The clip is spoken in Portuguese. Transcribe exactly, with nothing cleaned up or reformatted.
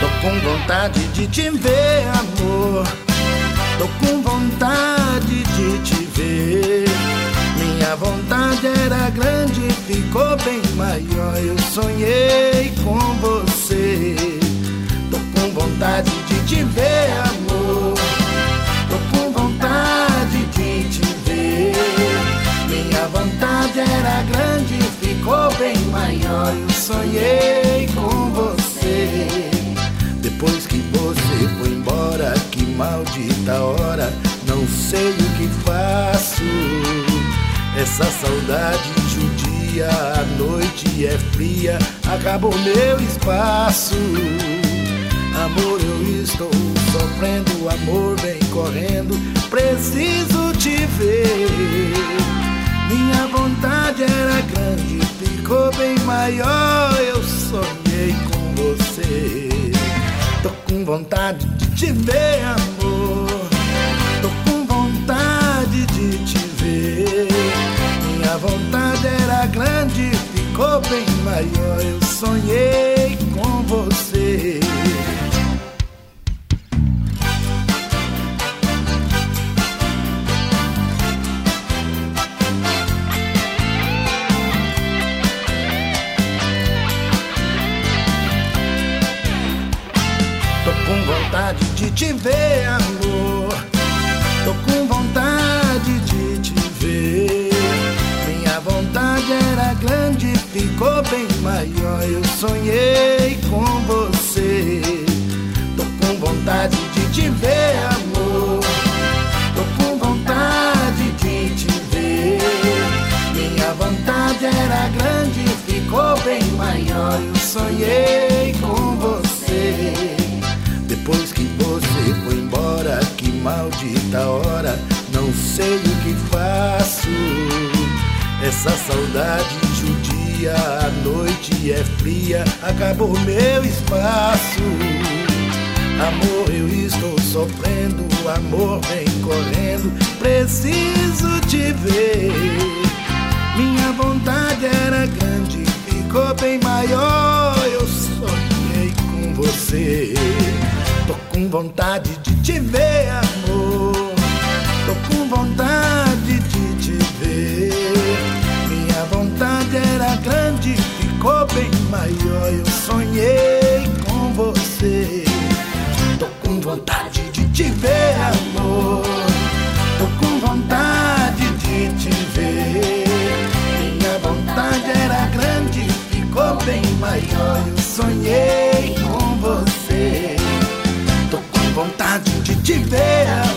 com vontade de te ver, amor. Tô com vontade de te ver. Minha vontade era grande, ficou bem maior. Eu sonhei com você. Tô com vontade de te ver, amor. Tô com vontade de te ver. Minha vontade era grande, ficou bem maior. Eu sonhei com você. Depois que você foi embora, que maldita hora, não sei o que faço. Essa saudade judia, a noite é fria, acabou meu espaço. Amor, eu estou sofrendo, amor vem correndo, preciso te ver. Minha vontade era grande, ficou bem maior, eu sonhei com você. Tô com vontade de te ver, amor. Tô com vontade de te ver. Minha vontade era grande, ficou bem maior. Eu sonhei com você. Tô com vontade de te ver, amor. Tô com vontade de te ver. Minha vontade era grande, ficou bem maior. Eu sonhei com você. Tô com vontade de te ver, amor. Tô com vontade de te ver. Minha vontade era grande, ficou bem maior. Eu sonhei com você. Depois que você foi embora, que maldita hora, não sei o que faço. Essa saudade judia, a noite é fria, acabou meu espaço. Amor, eu estou sofrendo, amor vem correndo, preciso te ver. Minha vontade era grande, ficou bem maior, eu sonhei com você. Tô com vontade de te ver, amor. Tô com vontade de te ver. Minha vontade era grande, ficou bem maior. Eu sonhei com você. Tô com vontade de te ver, amor. Tô com vontade de te ver. Minha vontade era grande, ficou bem maior. Eu sonhei com você. Vontade de te ver.